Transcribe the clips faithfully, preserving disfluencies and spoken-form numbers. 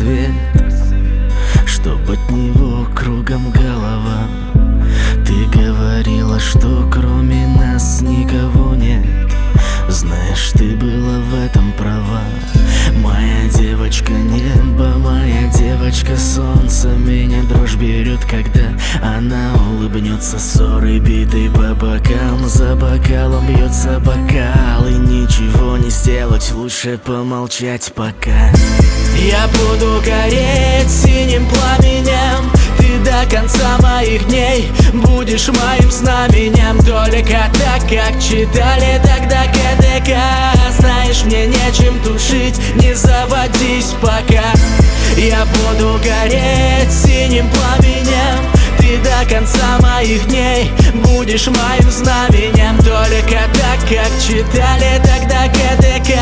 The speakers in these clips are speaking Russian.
рассвет, чтоб от него кругом голова. Ты говорила, что кроме нас никого нет. Знаешь, ты была в этом права. Моя девочка небо, моя девочка солнце. Меня дрожь берет, когда она улыбнется. Ссоры битой по бокам, за бокалом бьется бокал. И ничего не сделать, лучше помолчать пока. Я буду гореть синим пламенем, ты до конца моих дней будешь моим знаменем. Только так, как читали тогда КДК. Знаешь, мне нечем тушить, не заводись пока. Я буду гореть синим пламенем, ты до конца моих дней будешь моим знаменем. Только так, как читали тогда КДК.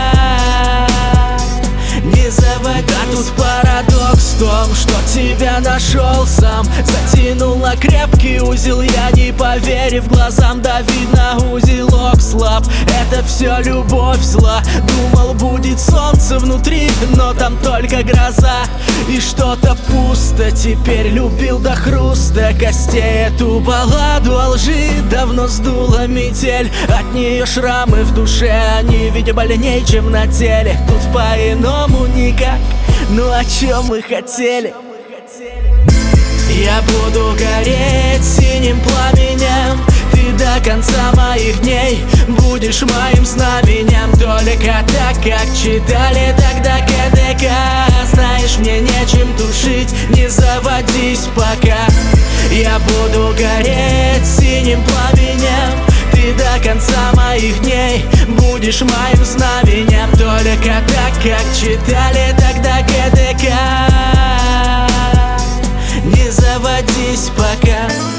Не заводи. А тут парадокс в том, что тебя нашел сам. Затянула крепкий узел, я не поверив глазам. Да видно, узелок слаб, это все любовь зла. Думал, будет солнце внутри, но там только гроза. И что-то пусто, теперь любил до хруста костей. Эту балладу о лжи давно сдула метель. От нее шрамы в душе, они ведь больней, чем на теле. Тут по-иному никак, ну о чем мы хотели? Я буду гореть синим пламенем, ты до конца моих дней будешь моим знаменем. Только так, как читали тогда КДК. Знаешь, мне нечем тушить, не заводись пока. Я буду гореть синим пламенем, ты до конца моих дней будешь моим знаменем. Только так, как читали тогда КДК. Не заводись пока.